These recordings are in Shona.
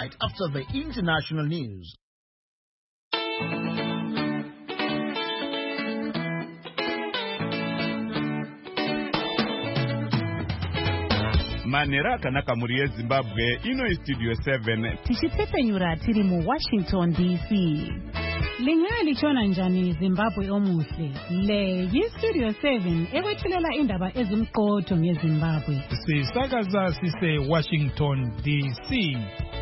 right after the international news. Manera kanaka muri Zimbabwe ino Studio 7 tichitsepenyura tiri mu Washington DC. Lingali chona njani Zimbabwe omuhle le yi-Studio 7 ekwethulela indaba ezimqotho ngeZimbabwe. Sisakaza sise Washington DC.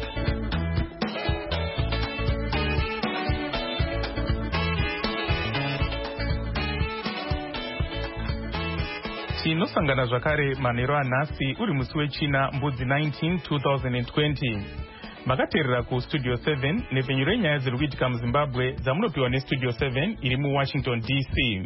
Tinosangana zvakare manheru anhasi uri musi wechina mbudzi 19 2020. Makateerera kuStudio 7 nepfenyuro renyaya dziri kuitika muZimbabwe dzamunopiwa neStudio 7 iri muWashington DC.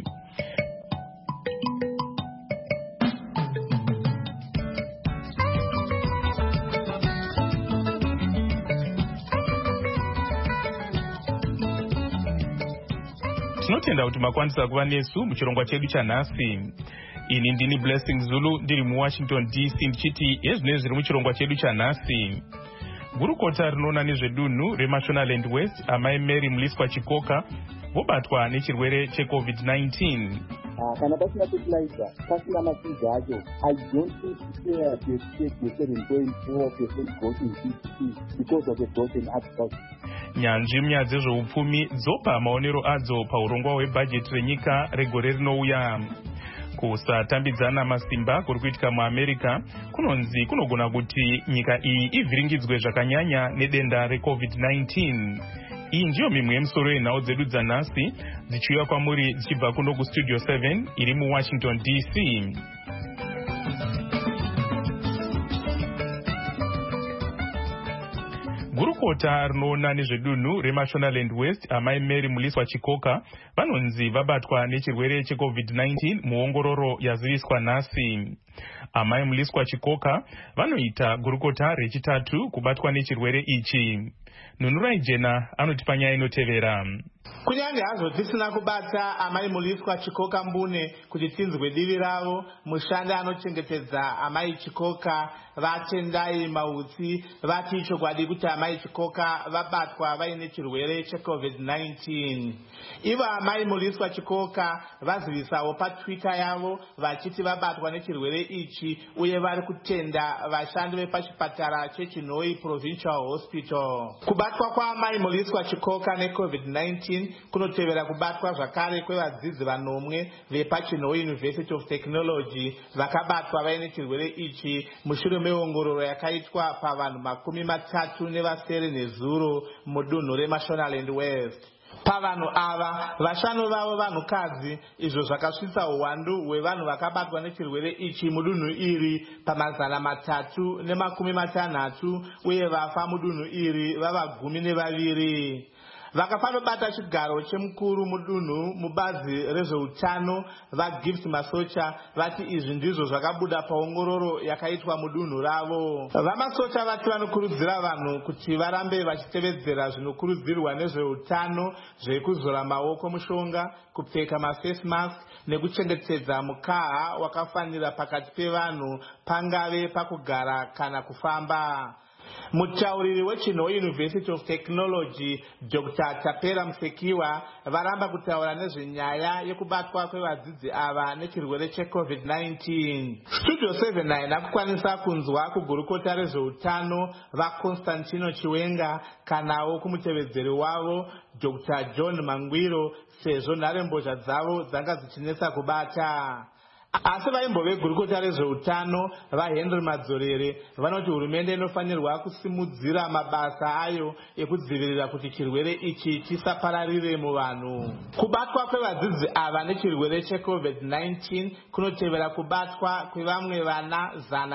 Tinotenda kuti makwanisa kuva nesu muchirongwa chedu chanhasi. Ini ndini Blessing Zulu ndiri muWashington DC ndichiti ezvinezvi zviri muchirongwa chedu chanhasi. Gurukota rinoona nezvedunhu reMashonaland West amai Mary Mliswa Chikoka vobatwa nechirwere cheCovid-19. Kana pasina fertilizer, pasina mashizha acho, I don't think fair to expect the 7.4% growth in GDP because of the broken agriculture. Nyanzvi munyaya dzezveupfumi dzopa maonero adzo paurongwa hwebhajeti renyika regore rinouya. Kusatambidzana masimba kuri kuitika muAmerica kunonzi kunogona kuti nyika iyi ivhiringidzwe zvakanyanya nedenda reCovid-19. Iyi ndiyo mimwe yemisoro yenhau dzedu dzanhasi dzichiuya kwamuri dzichibva kuno kuStudio 7 iri muWashington DC. Gurukota rinoona nezvedunhu reMashonaland West amai Mary Mliswa Chikoka vanonzi vabatwa nechirwere cheCovid-19 muongororo yaziviswa nhasi. Amai Mliswa Chikoka vanoita gurukota rechitatu kubatwa nechirwere ichi. Nunurai Jena anotipa nyaya inotevera. Kunyange hazvo tisina kubata amai Mliswa Chikoka Mbune kuti tinzwe divi ravo, mushandi anochengetedza amai Chikoka vatendai mautsi vati chokwadi kuti amai Chikoka vabatwa vaine chirwere cheCovid-19. Ivo amai Mliswa Chikoka vazivisawo paTwitter yavo vachiti vabatwa nechirwere ichi uye vari kutenda vashandi vepachipatara cheChinoi Provincial Hospital. Kubatwa kwaamai Mliswa Chikoka neCovid-19 kunotevera kubatwa zvakare kwevadzidzi vanomwe vepaChinoi University of Technology vakabatwa vaine chirwere ichi mushure meongororo yakaitwa pavanhu 37 mudunhu reMashonaland West. Pavanhu ava vashanu vavo vanhukadzi, izvo zvakasvitsa uwandu hwevanhu vakabatwa nechirwere ichi mudunhu iri pa360 uye vafa mudunhu iri vava 12. Vakafanobata chigaro chemukuru mudunhu mubazi rezveutano vaGift Masocha vati izvi ndizvo zvakabuda paongororo yakaitwa mudunhu ravo. VaMasocha vati vanokurudzira vanhu kuti varambe vachitevedzera zvinokurudzirwa nezveutano zvekuzora maoko mushonga, kupfeka maface mask nekuchengetedza mukaha wakafanira pakati pevanhu pangave pakugara kana kufamba. Mutauriri weChinoi University of Technology Dr. Tapera Musekiwa varamba kutaura nezvenyaya yekubatwa kwevadzidzi ava nechirwere cheCovid-19. Studio 7 haina kukwanisa kunzwa kugurukota rezveutano vaConstantino Chiwenga kanawo kumutevedzeri wavo Dr. John Mangwiro sezvo nharembozha dzavo dzanga dzichinetsa kubata. Asi vaimbove gurukota rezveutano vaHenry Madzorere vanoti hurumende inofanirwa kusimudzira mabasa ayo ekudzivirira kuti chirwere ichi chisapararire muvanhu. Kubatwa kwevadzidzi ava nechirwere cheCovid-19 kunotevera kubatwa kwevamwe vana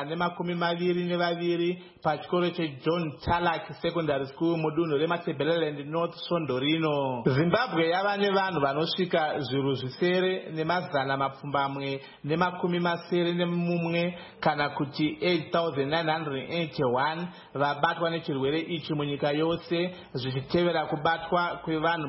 122 pachikoro cheJohn Tarlac Secondary School mudunhu reMatabeleland North Sondorino. Zimbabwe yava nevanhu vanosvika 9,741 kana kuti 8,981 vabatwa nechirwere ichi munyika yose, zvichitevera kubatwa kwevanhu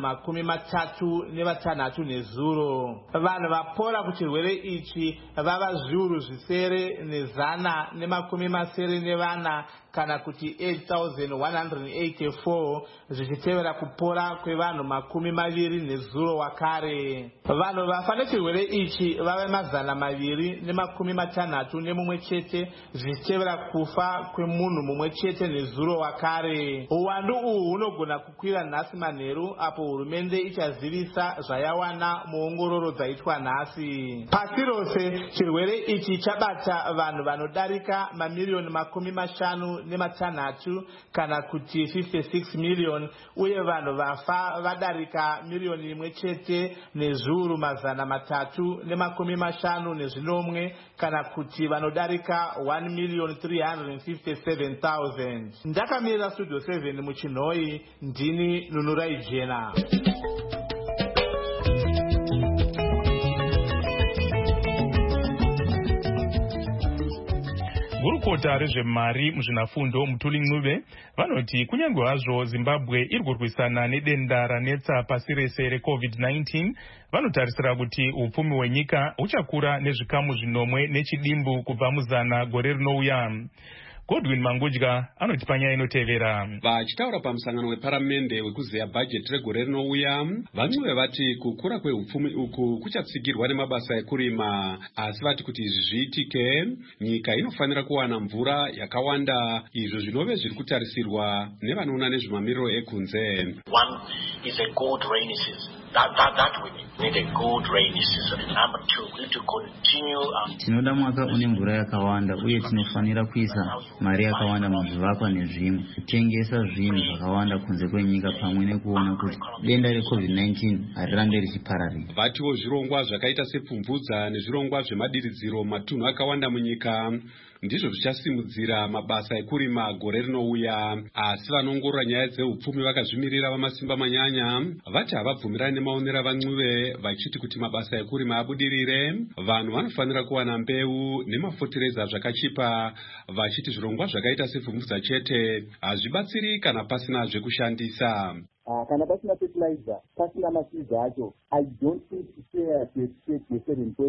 36. Vanhu vapora kuchirwere ichi vava 9,174 kana kuti 8,184 zvichitevera kupora kwevanhu 20 wakare. Vanhu vafa nechirwere ichi vave 261 chete zvichitevera kufa kwemunhu mumwe chete nezuro wakare. Uwandu uhu hunogona kukwira nhasi manheru apo hurumende ichazivisa zvayawana muongororo dzaitwa nhasi. Pasi rose chirwere ichi chabata vanhu vanodarika mamiliyoni 56 kana kuti 56 million, uye vanhu vafa vadarika miliyoni imwe chete nezviuru 357 kana kuti vanodarika 1,357,000. Ndakamirira Studio 7 muchinhoi, ndini Nunurai Jena. Gurukota rezvemari muzvinafundo Mutuli Ncube vanoti kunyange hazvo Zimbabwe iri kurwisana nedenda ranetsa pasi rese reCovid-19, vanotarisira kuti upfumi hwenyika huchakura nezvikamu 10 nechidimbu kubva muzana gore rinouya. Godwin Mangudya anoti panyaya inotevera. Vachitaura pamusangano weparamende wekuzeya bhajeti regore rinouya, Vancube vati kukura kweupfumi uku kuchatsigirwa nemabasa ekurima, asi vati kuti izvi zviitike nyika inofanira kuwana mvura yakawanda, izvo zvinove zviri kutarisirwa nevanoona nezvemamiriro ekunze. One is a good rainy season. That we need a good rainy season. Number 2, we need to continue. Tinoda mwaka une mvura yakawanda, uye tinofanira kuisa mari yakawanda muzvivakwa nezvimwe, kutengesa zvinhu zvakawanda kunze kwenyika, pamwe nekuona kuti denda reCovid-19 harirambe richipararira. Vatiwo zvirongwa zvakaita sepfumvudza nezvirongwa zvemadiridziro matunhu akawanda munyika ndizvo zvichasimudzira mabasa ekurima gore rinouya, asi vanongorora nyaya dzeupfumi vakazvimirira vamasimba manyanya vati havabvumirani nemaonero aVancube, vachiti kuti mabasa ekurima abudirire, vanhu vanofanira kuwana mbeu nemafotereza zvakachipa, vachiti zvirongwa zvakaita sepfumvudza chete hazvibatsiri kana pasina zvekushandisa. Kana pasina fertilizer, pasina mashizha acho, I don't think it's fair to expect the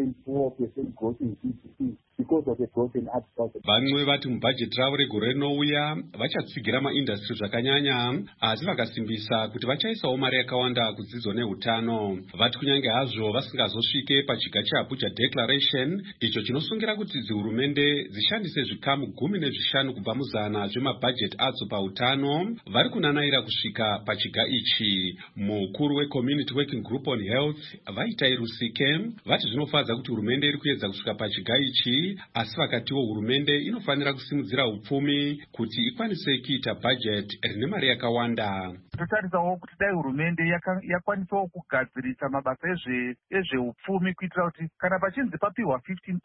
7.4% growth in GDP because of the growth in agriculture. Vancube vati mubhajeti ravo regore rinouya vachatsigira maindastri zvakanyanya, asi vakasimbisa kuti vachaisawo mari yakawanda kudzidzo neutano. Vati kunyange hazvo vasingazosvike pachiga cheAbuja Declaration, icho chinosungira kuti dzihurumende dzishandise zvikamu 15 kubva muzana zvemabhajeti adzo pautano, vari kunanaira kusvika pachiga ichi. Mukuru weCommunity Working Group on Health Vaitai Rusike vati zvinofadza kuti hurumende iri kuedza kusvika pachiga ichi, asi vakatiwo hurumende inofanira kusimudzira upfumi kuti ikwanise kuita bhajeti rine mari yakawanda. Totarisawo kuti dai hurumende yakwanisawo kugadzirisa mabasa ezveupfumi kuitira kuti kana pachinzi papiwa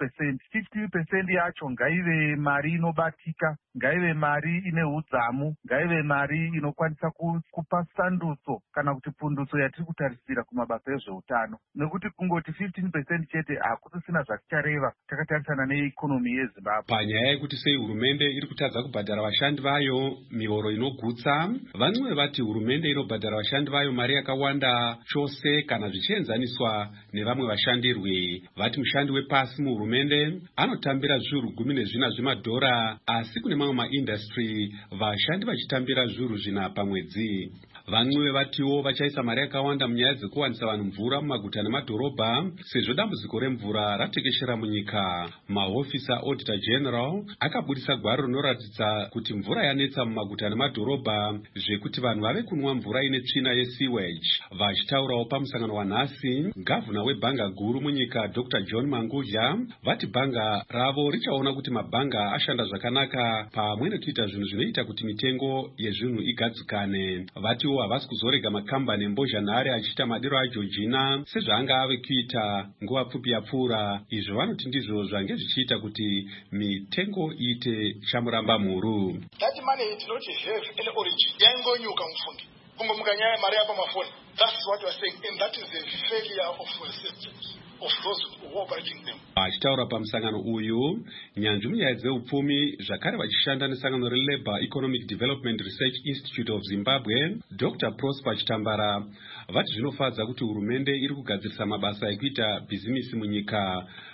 15% yacho ngaive mari inobatika, ngaive mari ine udzamu, ngaive mari inokwanisa kupa sandutso kana kuti pundutso yatiri kutarisira kumabasa ezveutano, nekuti kungoti 15% chete hakusisina zvakichareva takatarisana neikonomi yeZimbabwe. Panyaya yekuti sei hurumende iri kutadza kubhadhara vashandi vayo mihoro inogutsa, Vancube vati hurumende inobhadhara vashandi vayo mari yakawanda chose kana zvichienzaniswa nevamwe vashandirwi. Vati mushandi wepasi muhurumende anotambira zviuru 14 zvemadhora, asi kune mamwe maindastri vashandi vachitambira zviuru 4 pamwedzi. Vancube vatiwo vachaisa mari yakawanda munyaya dzekuwanisa vanhu mvura mumaguta nemadhorobha, sezvo dambudziko remvura ratekeshera munyika. Mahofisa Auditor General akabudisa gwaro rinoratidza kuti mvura yanetsa mumaguta nemadhorobha, zvekuti vanhu vave kunwa mvura ine tsvina yesewage. Vachitaurawo pamusangano wanhasi, gavhuna webhanga guru munyika Dr. John Mangudya vati bhanga ravo richaona kuti mabhanga ashanda zvakanaka pamwe nekuita zvinhu zvinoita kuti mitengo yezvinhu igadzikane. Vatiwo havasi kuzorega makambani embozhanhare achiita madiro aJeorgina sezvaanga ave kuita nguva pfupi yapfuura. Izvo vanoti ndizvo zvange zvichiita kuti mitengo iite chamuramba mhuru. That money tinoti have any origin yaingonyuka mufundi kungomuka nyaya mari yapamafoni. That's what we are saying, and that is the failure of systems of those who are operating them. Achitaura pamusangano uyu, nyanzvi munyaya dzeupfumi zvakare vachishanda nesangano reLabour Economic Development Research Institute of Zimbabwe, Dr. Prosper Chitambara vati zvinofadza kuti hurumende iri kugadzirisa mabasa ekuita bhizimisi munyika.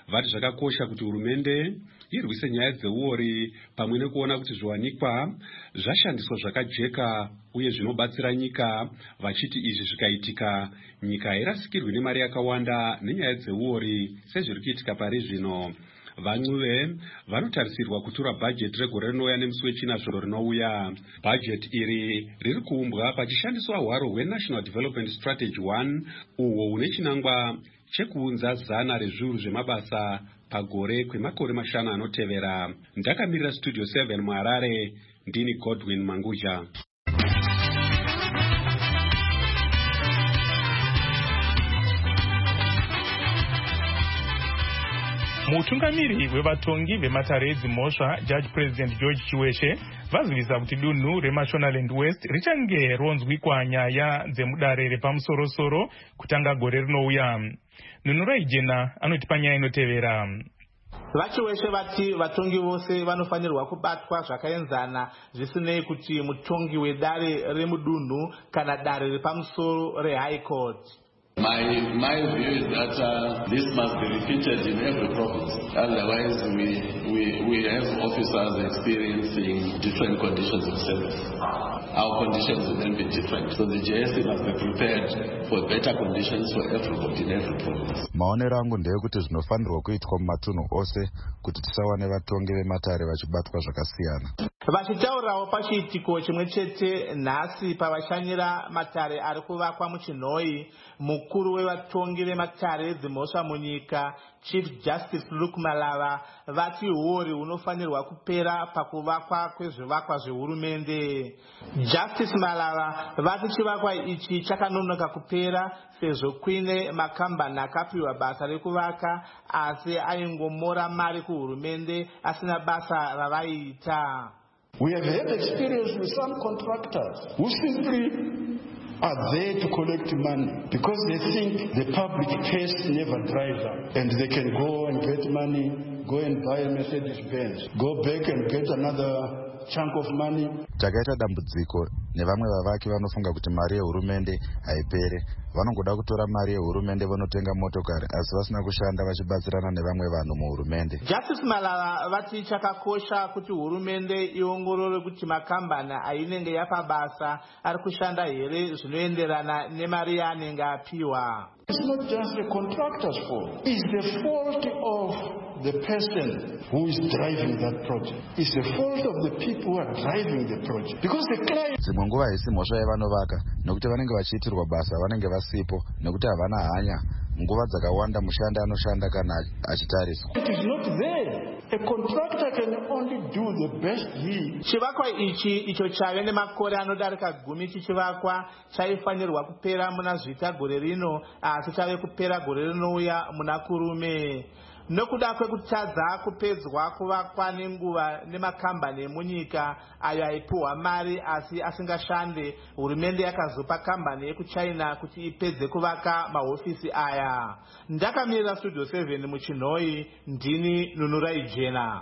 vati zvakakosha kuti hurumende irwise nyaya dzeuori pamwe nekuona kuti zviwanikwa zvashandiswa zvakajeka uye zvinobatsira nyika, vachiti izvi zvikaitika nyika hairasikirwi nemari yakawanda nenyaya dzeuori sezviri kuitika pari zvino. Vamwe vanotarisirwa kutura bhajeti regore rinouya nemusi wechina zviro rinouya. Bhajeti iri riri kuumbwa pachishandiswa hwaro hweNational Development Strategy 1 uhwo une chinangwa chekuunza 100 rezviuru zvemabasa pagore kwemakore 5 anotevera. Ndakamirira Studio 7 muHarare, ndini Godwin Manguja. Mutungamiri wevatongi vematare edzimhosva Judge President George Chiweshe vazivisa kuti dunhu reMashonaland West richange ronzwikwa nyaya dzemudare repamusoro-soro kutanga gore rinouya. Nunurai Jena anotipa nyaya inotevera. Vachiweshe vati vatongi vose vanofanirwa kubatwa zvakaenzana zvisinei kuti mutongi wedare remudunhu kana dare repamusoro reHigh Court. My view is that this must be repeated in every province. Otherwise, we have officers experiencing different conditions of service. Our conditions will then be different. So the JSC must be prepared for better conditions for everybody in every province. Maonero angu ndeyekuti zvinofanirwa kuitwa mumatunhu ose kuti tisawane vatongi vematare vachibatwa zvakasiyana. Vachitaurawo pachiitiko chimwe chete nhasi pavashanyira matare ari kuvakwa muChinhoi, mukuru wevatongi vematare edzimhosva munyika Chief Justice Luke Malava vati huori hunofanirwa kupera pakuvakwa kwezvivakwa zvehurumende. Justice Malava vati chivakwa ichi chakanonoka kupera sezvo kuine makambani akapiwa basa rekuvaka asi aingomora mari kuhurumende asina basa ravaiita. We have had experience with some contractors who simply are there to collect money because they think the public purse never dries up and they can go and get money, go and buy a Mercedes-Benz, go back and get another chunk of money. Takaita dambudziko nevamwe vavaki vanofunga kuti mari yehurumende haipere. Vanongoda kutora mari yehurumende vanotenga motokari asi vasina kushanda vachibatsirana nevamwe vanhu muhurumende. Justice Malala vati chakakosha kuti hurumende iongorore kuti makambani ainenge yapa basa ari kushanda here zvinoenderana nemari yaanenge apiwa. It's not just the contractor's fault. It's the fault of the person who is driving that project. It's the fault of the people who are driving the project. Because the client... Dzimwe nguva haisi mhosva yevanovaka nekuti vanenge vachiitirwa basa vanenge vasipo nekuti havana hanya. Nguva dzakawanda mushandi anoshanda kana achitariswa. It is not there. A contractor can only do the best he... Chivakwa ichi icho chave nemakore anodarika 10 chichivakwa chaifanirwa kupera muna Zvita gore rino asi chave kupera gore rinouya muna Kurume. Nokuda kwekutadza kupedzwa kuvakwa nenguva nemakambani emunyika ayo aipuhwa mari asi asingashande, hurumende yakazopa kambani yekuChina kuti ipedze kuvaka mahofisi aya. Ndakamirira Studio 7 muChinhoi, ndini Nunurai Jena.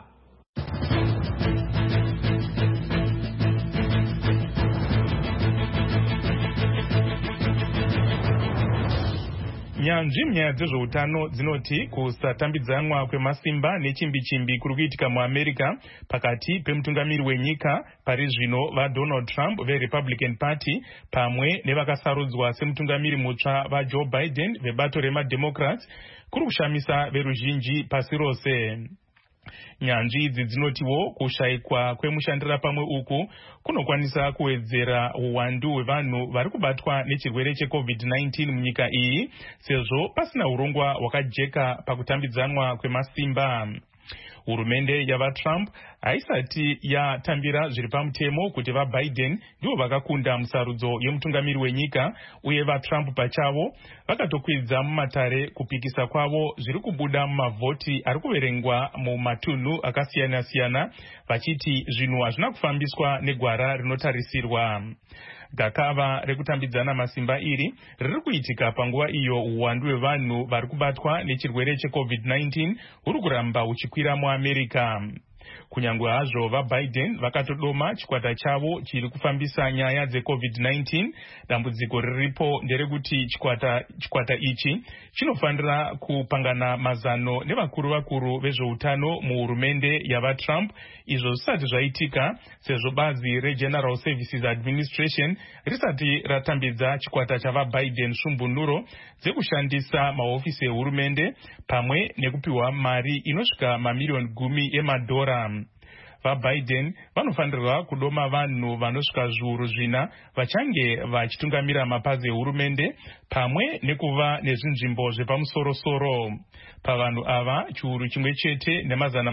Nyanzvi munyaya dzezveutano dzinoti kusatambidzanwa kwemasimba nechimbi-chimbi kuri kuitika muAmerica pakati pemutungamiri wenyika pari zvino vaDonald Trump veRepublican Party pamwe nevakasarudzwa semutungamiri mutsva vaJoe Biden vebato remademocrats kuri kushamisa veruzhinji pasi rose. Nyanzvi idzi dzinotiwo kushayikwa kwemushandira pamwe uku kunokwanisa kuwedzera uwandu hwevanhu vari kubatwa nechirwere cheCovid-19 munyika iyi sezvo pasina urongwa hwakajeka pakutambidzanwa kwemasimba. Hurumende yavaTrump haisati yatambira zviri pamutemo kuti vaBiden ndivo vakakunda musarudzo yemutungamiri wenyika uye vaTrump pachavo vakatokwidza mumatare kupikisa kwavo zviri kubuda mumavhoti ari kuverengwa mumatunhu akasiyana-siyana vachiti zvinhu hazvina kufambiswa negwara rinotarisirwa. Gakava rekutambidzana masimba iri riri kuitika panguva iyo uwandu hwevanhu vari kubatwa nechirwere cheCovid-19 huri kuramba huchikwira muAmerica. Kunyangwe hazvo vaBiden vakatodoma chikwata chavo chiri kufambisa nyaya dzeCovid-19, dambudziko riripo nderekuti chikwata ichi chinofanira kupangana mazano nevakuru vezveutano muhurumende yavaTrump, izvo zvisati zvaitika sezvo bazi reGeneral Services Administration risati ratambidza chikwata chavaBiden svombonuro dzekushandisa mahofisi ehurumende pamwe nekupiwa mari inosvika mamiliyoni 10 emadhora. VaBiden vanofanirwa kudoma vanhu vanosvika zviuru 4 vachange vachitungamira mapazi ehurumende pamwe nekuva nezvinzvimbo zvepamusoro-soro. Pavanhu ava chiuru chimwe chete nemazana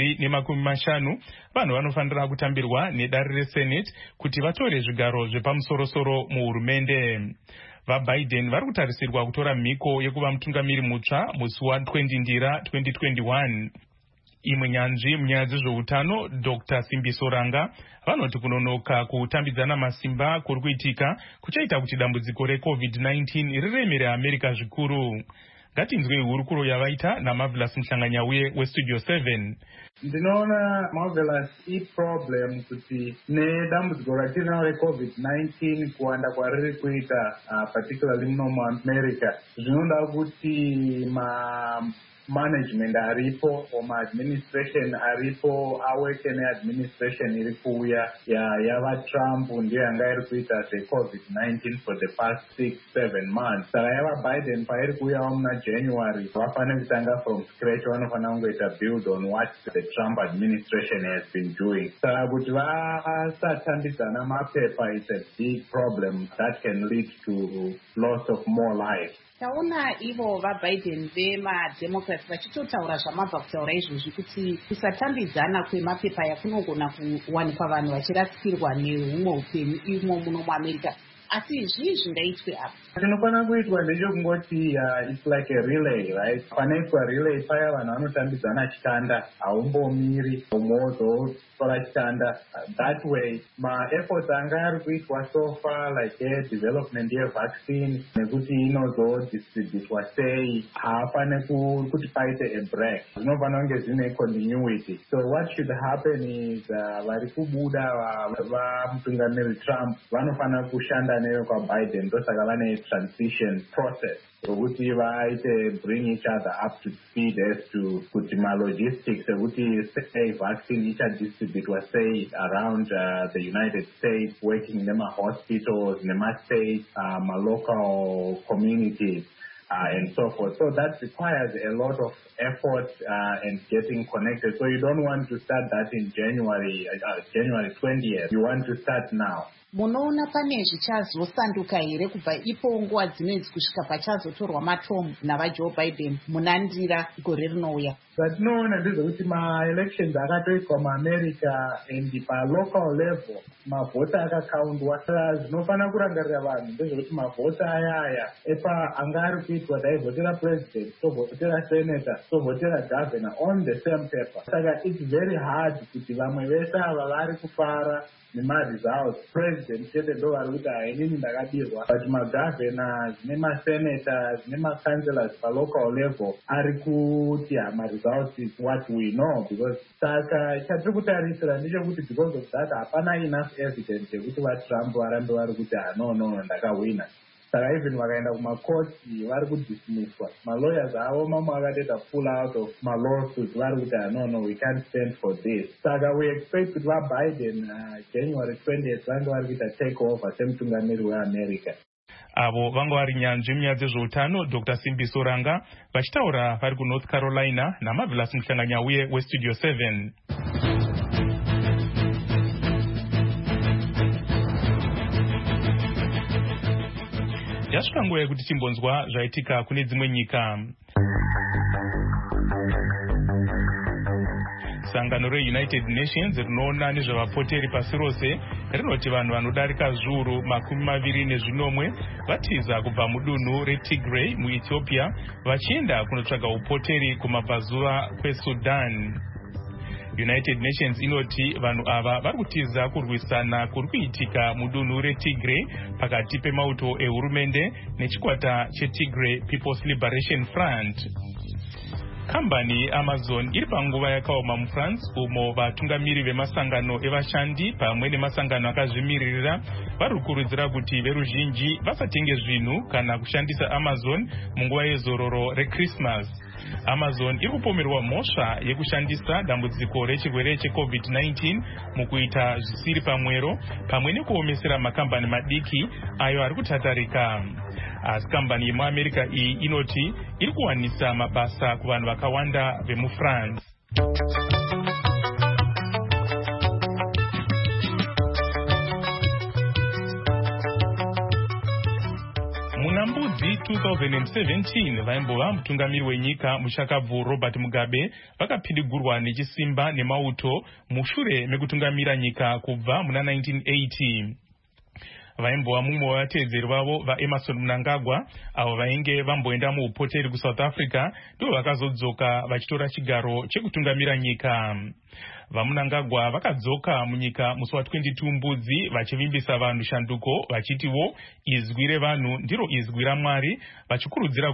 250 vanhu vanofanira kutambirwa nedare reSenate kuti vatore zvigaro zvepamusoro-soro muhurumende. VaBiden vari kutarisirwa kutora mhiko yekuva mutungamiri mutsva musi wa20 Ndira 2021. Imwe nyanzvi munyaya dzezveutano Dr. Simbiso Ranga vanoti kunonoka kutambidzana masimba kuri kuitika kuchaita kuti dambudziko reCovid-19 riremere America zvikuru. Ngatinzwe hurukuro yavaita naMarvelous Mhlanganyauye weStudio 7. Ndinoona Marvelous problem kuti nedambudziko ratinaro reCovid-19 kuwanda kwariri kuita particularly muno muAmerica zvinoda kuti management aripo administration aripo aweke neadministration iri kuuya yavaTrump ndiyo yanga iri kuita zveCovid-19 for the past 6-7 months. Saka yavaBiden pairi kuuyawo muna January vafanira kutanga from scratch, vanofanira kungoita build on what the Trump administration has been doing. Saka kuti vasatambidzana mapepa is a big problem that can lead to loss of more life. Taona ivo vaBiden vemademocrats vachitotaura zvamabva kutaura izvozvi kuti kusatambidzana kwemapepa yakunogona kuwanikwa vanhu vachirasikirwa neumwe upenyu imo muno muAmerica. Asi zvii zvingaitwe apa? Chinofanira kuitwa ndechekungoti it's like a relay, right? Panoitwa relay paya vanhu vanotambidzana chitanda, haumbomiri umwe chitanda. That way efforts anga ari kuitwa so far like development yevaccine nekuti inozodistributwa sei haafane kuti paite a break. Zvinofanira kunge zvine continuity. So what should happen is vari kubuda vamutungamiri Trump vanofanira kushanda neveKwaBiden, ndosaka vane transition process ukuthi vaite bring each other up to speed as to kuti logistics ekuti sei vaccine ichadistributwa sei around the United States, working nema-hospitals, nema-states, local communities, and so forth. So that requires a lot of effort and getting connected. So you don't want to start that in January 20th. You want to start now. Munoona pane zvichazosanduka here kubva ipo nguva dzinedzi kusvika pachazotorwa matombo navaJoe Biden muna Ndira gore rinouya? Zvatinoona ndezvekuti ma-elections akatoitwa muAmerica and pa-local level mavhota akakaundwa. Zvinofanira kurangarira vanhu ndezvekuti mavhota aya anga ari kuitwa taivhotera president, tovhotera senator, tovhotera governor on the same paper. Saka it's very hard kuti vamwe vese ava vari kufara nema-results. President chete ndo vari kuti hainini ndakabirwa, but ma-governors nema-senators nema-councillors pa-local level ari kuti ma-results is what we know. Because saka chatiri kutarisira ndechekuti because of that hapana enough evidence yekuti vaTrump varambe vari kuti no ndakawina. Saka even vakaenda kumakoti vari kudismisswa. Ma-lawyers avo mamwe akatoita pull out of ma-lawsuits vari kuti no, we can't stand for this. Saka we expect kuti vaBiden January 20th vange vari kuita take over semutungamiri weAmerica. Avo vanga vari nyanzvi munyaya dzezveutano Dr. Simbiso Ranga vachitaura vari kuNorth Carolina naMarvelous Mhlanganyauye weStudio 7. Yasvika nguva yekuti timbonzwa zvaitika kune dzimwe nyika. Sangano reUnited Nations rinoona nezvevapoteri pasi rose rinoti vanhu vanodarika zviuru 20 vatiza kubva mudunhu reTigray muEthiopia vachienda kunotsvaga upoteri kumabvazuva kweSudan. United Nations inoti vanhu ava vari kutiza kurwisana kuri kuitika mudunhu reTigray pakati pemauto ehurumende nechikwata cheTigray People's Liberation Front. Kambani Amazon iri panguva yakaoma muFrance umo vatungamiri vemasangano evashandi pamwe nemasangano akazvimiririra vari kukurudzira kuti veruzhinji vasatenge zvinhu kana kushandisa Amazon munguva yezororo reChristmas. Amazon iri kupomerwa mhosva yekushandisa dambudziko rechirwere cheCovid-19 mukuita zvisiri pamwero pamwe nekuomesera makambani madiki ayo ari kutatarika. Asi kambani yemuAmerica iyi inoti iri kuwanisa mabasa kuvanhu vakawanda vemuFrance. Muna mbudzi 2017 vaimbova mutungamiri wenyika mushakabvu Robert Mugabe vakapindigurwa nechisimba nemauto mushure mekutungamira nyika kubva muna 1980. Vaimbova mumwe wavatedzeri vavo vaEmerson Mnangagwa avo vainge vamboenda muupoteri kuSouth Africa ndivo vakazodzoka vachitora chigaro chekutungamira nyika. VaMnangagwa vakadzoka munyika musi wa22 mbudzi vachivimbisa vanhu shanduko vachitiwo izwi revanhu ndiro izwi raMwari vachikurudzira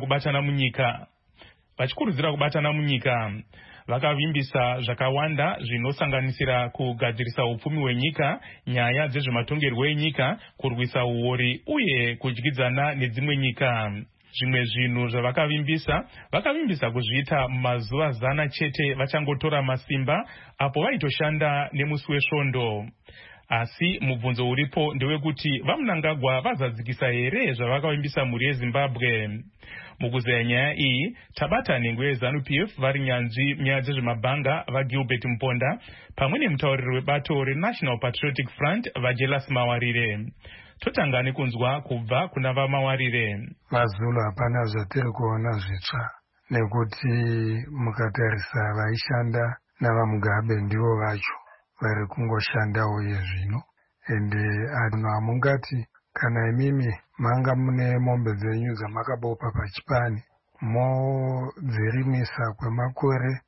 kubatana munyika. Vakavimbisa zvakawanda zvinosanganisira kugadzirisa upfumi hwenyika, nyaya dzezvematongerwo enyika, kurwisa uori uye kudyidzana nedzimwe nyika. Zvimwe zvinhu zvavakavimbisa kuzviita mumazuva 100 chete vachangotora masimba apo vaitoshanda nemusi wesvondo. Asi mubvunzo uripo ndewekuti vaMnangagwa vazadzikisa here zvavakavimbisa mhuri yeZimbabwe. Mukuzeya nyaya iyi tabata nhengo yeZANU-PF vari nyanzvi nyaya dzezvemabhanga vaGilbert Mponda pamwe nemutauriri webato reNational Patriotic Front vaJelas Mawarire. Totanga nekunzwa kubva kuna vaMawarire. Mazulu hapana zvatiri kuona zvitsva nekuti mukatarisa vaishanda navaMugabe ndivo vacho vari kungoshandawo yezvino ende anhu hamungati kana imimi manga mune mombe dzenyu dzamakabopa pachipani modzirimisa kwemakore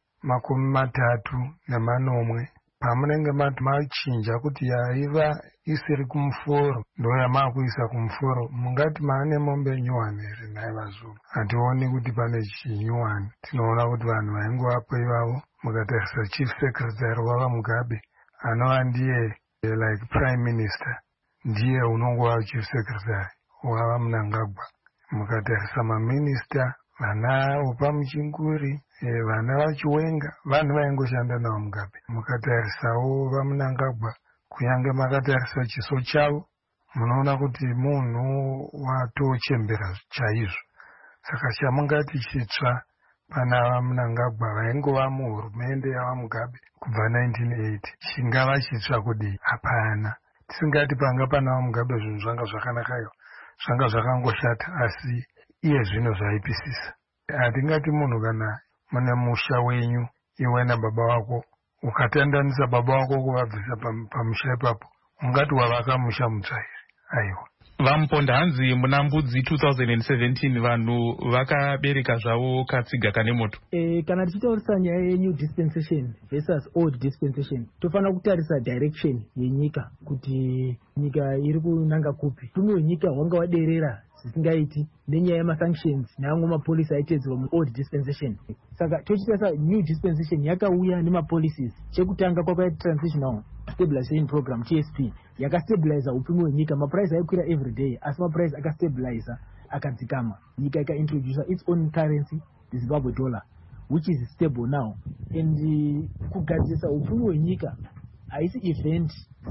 30 pamunenge machinja kuti yaiva isiri kumuforo ndoyamakuisa kumuforo mungati maane mombe nyuwani here naye vaZulu. Hationi kuti pane chinyuwani. Tinoona kuti vanhu vaingovapo ivavo mukatarisa chief secretary wavaMugabe anova ndiye like prime minister ndiye unongova chief secretary wavaMnangagwa. Mukatarisa maminista vana Upamuchinguri vana vaChiwenga vanhu vaingoshanda navaMugabe. Mukatarisawo vaMnangagwa kunyange makatarisa chiso chavo munoona kuti munhu watochembera chaizvo. Saka chamungati chitsva pana vaMnangagwa vaingova muhurumende yavaMugabe kubva 1980 chingava chitsva kudii? Hapana. Tisingati panga pana vaMugabe zvinhu zvanga zvakanakayo, zvanga zvakangoshata, asi iye zvino zvaipisisa. Hatingati munhu kana mune musha wenyu iwe nababa wako ukatandanisa baba wako kuvabvisa pamusha ipapo ungati wavaka musha mutsvairi. Aiwa. VaMponda hanzi muna mbudzi 2017 vanhu vakabereka zvavo katsiga kane moto. Kana tichitaurisa nyaya yenew dispensation versus old dispensation tofanira kutarisa direction yenyika kuti nyika iri kunanga kupi. Upfumi hwenyika hwanga waderera zvisingaiti nenyaya yemasanctions neamwe mapolisi aitedzwa muold dispensation. Saka tochitarisa new dispensation yakauya nemapolicies. Chekutanga kwakaita transitional stabilization program TSP yakastabiliza upfumi hwenyika. Maprice aikwira every day asi maprice akastabiliza akadzikama. Nyika ikaintroduce its own currency, the Zimbabwe dollar, which is stable now. And kugadzisa upfumi hwenyika haisi event,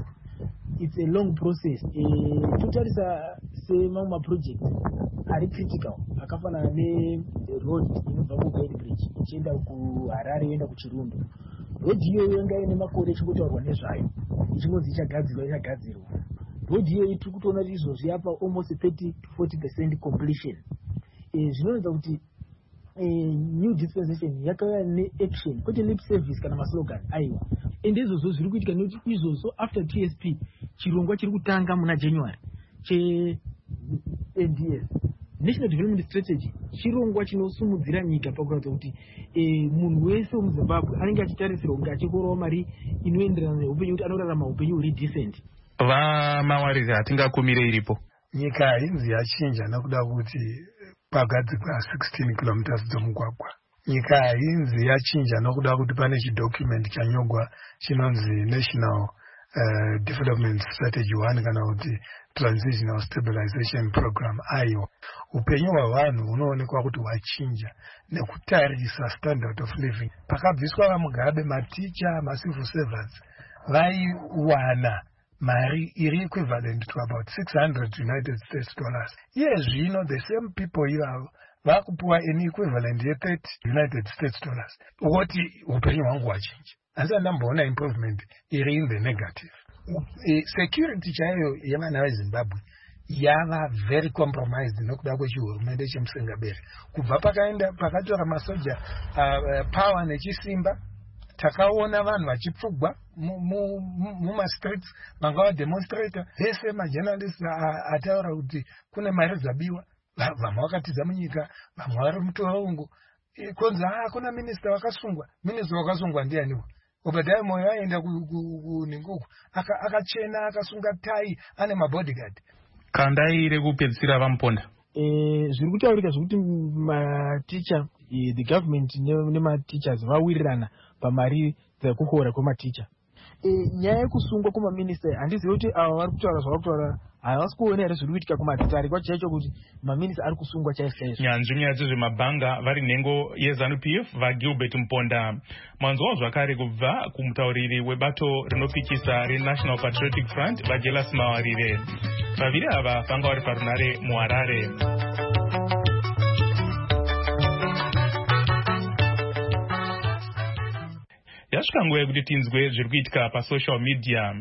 it's a long process. Totarisa semamwe maproject ari critical akafanana neroad inobva kuGate Bridge ichienda kuHarare yoenda kuChirundo. Road iyoyo yanga ine makore ichingotaurwa nezvayo ichingonzi ichagadzirwa. Road iyoyo tiri kutoona kuti izvozvi yapa almost 30 to 40% completion. Zvinoratidza kuti new dispensation yakauya neaction kwete lip service kana maslogan. Aiwa, ende izvozvo zviri kuitika nekuti izvozvo after TSP chirongwa chiri kutanga muna January NDS, National Development Strategy, chirongwa chinosumudzira nyika pakuratidza kuti munhu wese wemuZimbabwe anenge achitarisirwa kunge achikorawo mari inoenderana neupenyu kuti anorarama upenyu huri decent. VaMawarire hatingakumire iripo. Nyika hainzi yachinja nekuda kuti pagadzikwa 16 kilometers dzomugwagwa. nyika hainzi yachinja nokuda kuti pane chidocument chanyogwa chinonzi National Development Strategy 1 kana kuti Transitional Stabilization Program ayo. Upenyu hwavanhu hunoonekwa kuti hwachinja nekutarisa standard of living. Pakabviswa vamugabe, maticha, civil servants vaiwana mari iri equivalent to about $600 United States. Zvino the same people ivavo vakupuwa an equivalent ye$30 United States. Ukoti upenyu hwangu hwachinja. Asi andamboona improvement iri in the negative. Security chaiyo yevana veZimbabwe yava very compromised nokuda kwechihurumende chemusingaberi. Kubva pakatora masoja power nechisimba, takaona vanhu vachipfugwa mumastreets, vanga vademonstrator vese majournalists ataura kuti kune mari dzabiwa, vamwe vakatiza munyika, vamwe vari mutorongo. Konzi kuna minista wakasungwa. Minista wakasungwa ndianiwo? Obadiah Moyo aenda kuninguku akachena akasunga tai ane mabodyguard. Kandai rekupedzisira vamuponda. Zviri kutaurika zvekuti maticha, the government nematichers vawirirana pamari dzekukora kwematicha. Nyaya yekusungwa kwemaminista handizivi kuti ava vari kutaura zvavari kutaura havasi kuona here zviri kuitika kumatare kwacho chaicho kuti maminista ari kusungwa chaizvo. Nyanzvi nyaya dzezvemabhanga vari nhengo yeZANU-PF vaGilbert Mponda. Mwanzwawo zvakare kubva kumutauriri webato rinopikisa reNational Patriotic Front vaJelas Mawarire. Vaviri ava vanga vari parunare muHarare. Yasvika nguva yekuti tinzwe zviri kuitika pasocial media.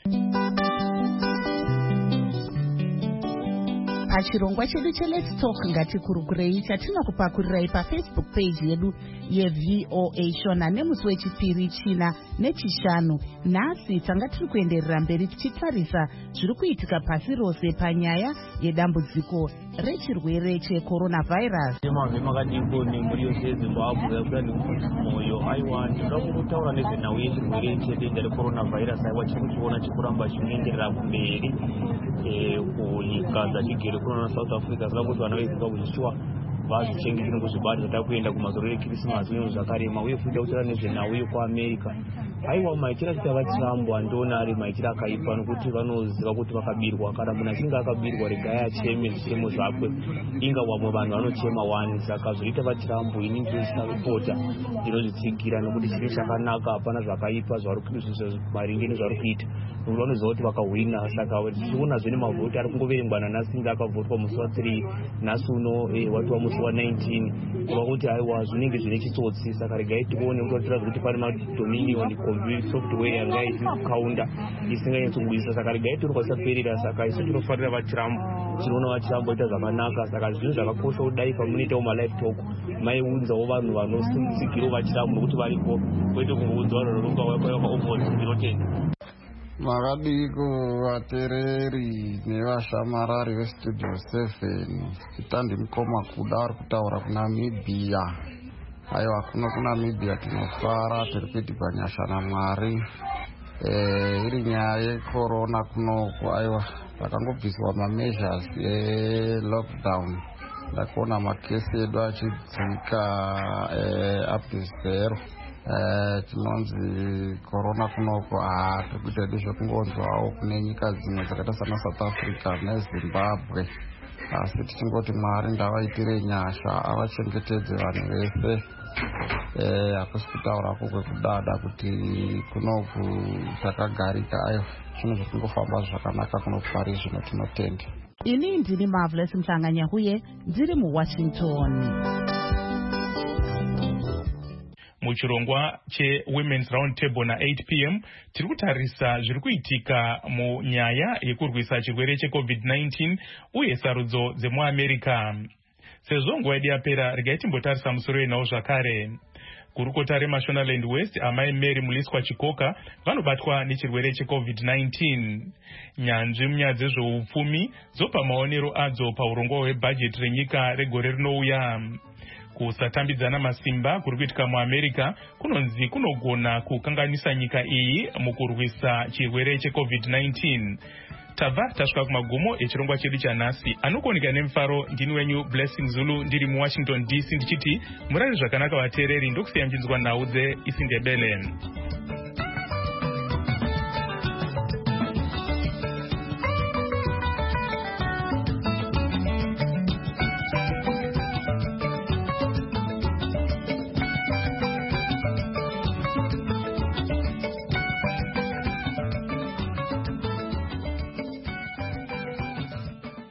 Pachirongwa chedu cheLet's Talk ngatikurukirei chatinokupakurirai paFacebook page yedu yeVOA Shona nemusi wechipiri, china nechishanu. Nhasi tanga tiri kuenderera mberi tichitarisa zviri kuitika pasi rose panyaya yedambudziko rechirwere cheCoronavirus. Makadiko nemburi yose yeZimbabwe yakuda nemwoyo. Aiwa, ndinoda kutaura nezvenhau yechirwere chedenda reCoronavirus. Aiwa, chiri kuchiona chikuramba chinoenderera kumberi kunyika dzachigere kunoona South Africa. Saka kuti vana veZimbabwe zvishuwa vazvichengeteni kuzvibata zvataakuenda kumazoro eKrisimasi uye zvakarema, uye futi kutaura nezvenhau yekuAmerica. Aiwa, maitiro achita vaTrump handiona ari maitiro akaipa, nokuti vanoziva kuti vakabirwa. Kana munhu achinge akabirwa regai acheme zvichemo zvakwe, inga vamwe vanhu vanochema wani. Saka zvoita vaTrump ini ndizvisina kupota ndinozvitsigira, nokuti chiri chakanaka, hapana zvakaipa maringe nezvavari kuita, nokuti vanoziva kuti vakahwina. Saka tichionazve nemavhoti ari kungoverengwa nanhasi akavhotwa musi wa3, nhasi uno wati musi wa19, kuva kuti aiwa zvinenge zvine chitsotsi. Saka regai tione kuti tiratidza kuti pane madominion software yanga ichikaunda isinganyatsokubudisa. Saka regai tinokwanisa kuperera. Saka isu tinofarira vaTrump, tinoona vaTrump vaita zvakanaka. Saka zvinhu zvakakosha kudai pamunoitawo malive talk maiudzawo vanhu vanotsigirawo vaTrump nokuti varipo, kwete kungoudza vanhu vanonga opposite. Ndinotenda. Makadiko vatereri nevashamarari veStudio 7, chitandi mukoma kuda ari kutaura kuNamibia. Aiwa, kuno kuNamibia tinofara, tiri kuitirwa nyasha naMwari. Iri nyaya yecorona kunoko, aiwa, pakangobviswa mameasures elockdown. Ndakuona makesi edu achidzika up0. Tinonzi corona kunoko tiri kuita edu zvekungonzwawo kune nyika dzimwe dzakaita sana South Africa neZimbabwe. Asi tichingoti Mwari ndavaitire nyasha, avachengetedze vanhu vese. Hakusi kutaura kwekudada kuti kunoku takagarika. Aiwa, zvinhu zvekungofamba zvakanaka kuno Paris zvino tinotenda. Ini ndini Marvelous Mhlanga-Nyahuye ndiri muWashington. Muchirongwa cheWomen's Roundtable na8 p.m. tiri kutarisa zviri kuitika munyaya yekurwisa chirwere cheCovid-19 uye sarudzo dzemuAmerica. Sezvo nguva yedu yapera, regai timbotarisa musoro wenhau zvakare. Gurukota reMashonaland West amai Mary Muliswa Chikoka vanobatwa nechirwere cheCovid-19. Nyanzvi munyaya dzezveupfumi dzopa maonero adzo paurongwa hwebhajeti renyika regore rinouya. Kusatambidzana masimba kuri kuitika muAmerica kunonzi kunogona kukanganisa nyika iyi mukurwisa chirwere cheCovid-19. tabva tasvika kumagumo echirongwa chedu chanhasi. Anokuoneka nemufaro ndini wenyu Blessing Zulu ndiri muWashington DC ndichiti murari zvakanaka vateereri, ndokusiyambidzwa nhau dzeIsindebele.